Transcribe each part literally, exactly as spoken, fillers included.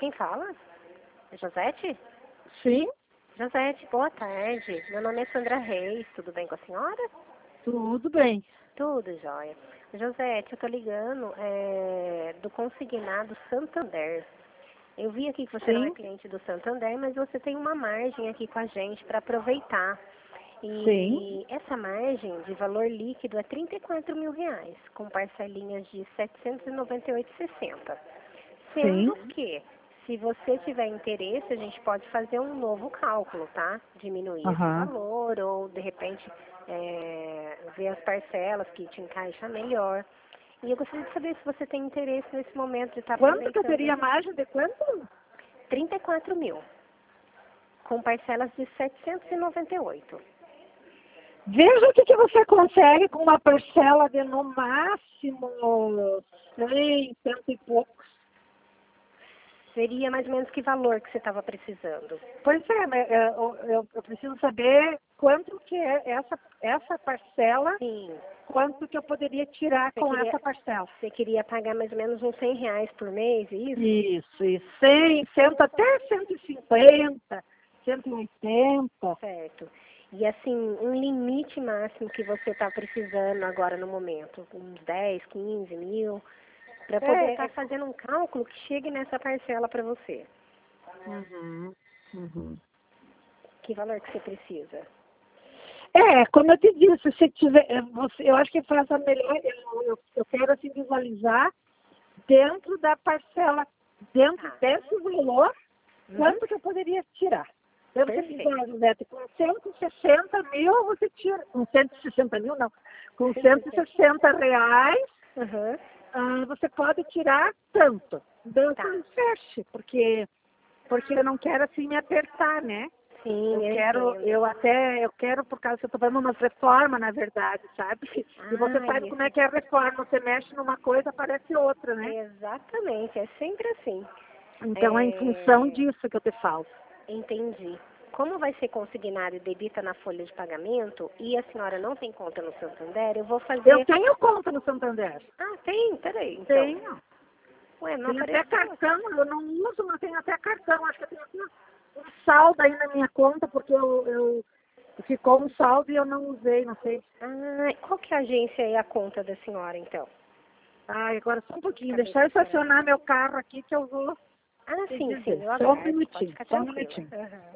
Quem fala? É Josete? Sim, Josete, boa tarde. Meu nome é Sandra Reis. Tudo bem com a senhora? tudo bem. Tudo jóia. Josete, eu tô ligando é, do consignado Santander. Eu vi aqui que você não é Sim, cliente do Santander, mas você tem uma margem aqui com a gente para aproveitar. sim, E essa margem de valor líquido é trinta e quatro mil reais, com parcelinhas de setecentos e noventa e oito reais e sessenta centavos. sim. Sendo que, se você tiver interesse, a gente pode fazer um novo cálculo, tá? Diminuir esse Aham. valor ou, de repente, é, ver as parcelas que te encaixam melhor. E eu gostaria de saber se você tem interesse nesse momento de estar Quanto que eu aproveitando teria margem de quanto? trinta e quatro mil, com parcelas de setecentos e noventa e oito. Veja o que, que você consegue com uma parcela de no máximo cem, cento e poucos. Seria mais ou menos que valor que você estava precisando? Pois é, mas é, eu, eu- eu preciso saber quanto que é essa, essa parcela, Sim. quanto que eu poderia tirar Você com queria, essa parcela. você queria pagar mais ou menos uns cem reais por mês, é isso? Isso, isso. cem, cem, até cento e cinquenta, cento e oitenta. Certo. E assim, um limite máximo que você está precisando agora no momento? Uns dez, quinze mil? Para poder É, estar é fazendo um cálculo que chegue nessa parcela para você. Uhum, uhum. Que valor que você precisa? É, como eu te disse, se tiver, eh, você, eu acho que faz a melhor, eu, eu, eu quero assim visualizar dentro da parcela, dentro Tá. desse valor, Uhum. quanto que eu poderia tirar. Eu você me Perfeito. diz, José, com cento e sessenta mil você tira, com cento e sessenta mil não, com cento e sessenta reais Uhum. ah, você pode tirar tanto. Então, Tá. feche, porque, porque eu não quero assim me apertar, né? Eu Sim, eu quero, entendo. eu até, eu quero por causa que eu estou fazendo umas reformas, na verdade, sabe? E você Ah, sabe como é isso. que é a reforma, você mexe numa coisa, aparece outra, né? Exatamente, é sempre assim. Então é em função É, disso que eu te falo. entendi. Como vai ser consignado e debita na folha de pagamento e a senhora não tem conta no Santander, eu vou Eu fazer... tenho conta no Santander. Ah, tem? Peraí, então. Tenho. Ué, não Tenho até apareceu aqui. cartão, eu não uso, mas tenho até cartão. Acho que eu tenho aqui um saldo aí na minha conta, porque eu, eu ficou um saldo e eu não usei, não sei. Ah, qual que é a agência e a conta da senhora, então? Ai, agora só um pouquinho, Cabeça deixa eu certa. estacionar meu carro aqui que eu vou Ah, te sim, sim, dizer. eu Só um aguardo. Pode minutinho, ficar só um tranquila. minutinho. Aham.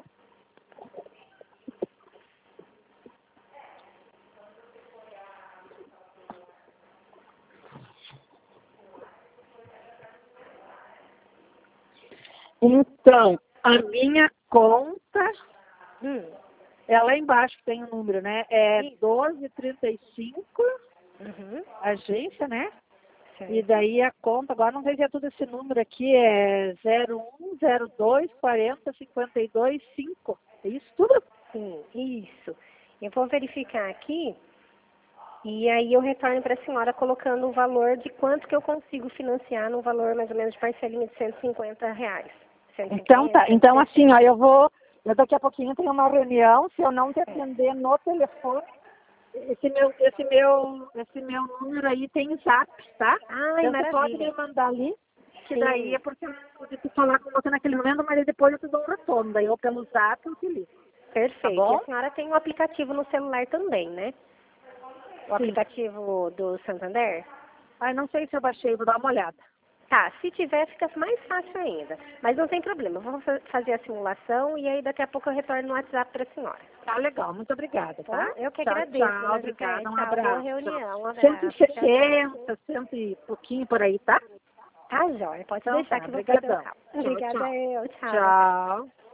Então, a minha conta, Hum, é lá embaixo que tem o número, né? É isso. doze trinta e cinco, Uhum, agência, né? E certo. daí a conta, agora não sei se é tudo esse número aqui, é zero um zero dois quarenta cinquenta e dois cinco. É isso tudo? Sim, isso. Eu vou verificar aqui e aí eu retorno para a senhora colocando o valor de quanto que eu consigo financiar no valor mais ou menos de parcelinha de cento e cinquenta reais. Então tá. cento e cinquenta, Então assim, ó, cento e sessenta. eu vou, eu daqui a pouquinho tenho uma reunião, se eu não te É. atender no telefone, esse meu, esse meu, esse meu número aí tem zap, tá? Ai, Então você pode maravilha. me mandar ali, que daí Sim, é porque eu não pude te falar com você naquele momento, mas aí depois eu te dou um retorno, daí eu pelo zap eu te ligo, tá perfeito. E bom? a senhora tem um aplicativo no celular também, né? O Sim. aplicativo do Santander? Ai, não sei se eu baixei, vou dar uma olhada. Tá, se tiver fica mais fácil ainda. Mas não tem problema, eu vou fa- fazer a simulação e aí daqui a pouco eu retorno no WhatsApp para a senhora. Tá legal, muito Tá obrigada, tá? bom? Eu que Tchau, agradeço, tchau, dona José. obrigada, um Tchau, boa abraço. reunião, um cento e abraço. Tchau, tchau. sessenta, cento e pouquinho por aí, tá? Tá, jóia. Pode Então deixar tá, que eu vou fazer o obrigadão. cálculo. Tchau, Obrigada tchau. eu. Tchau, boa tarde. Tchau.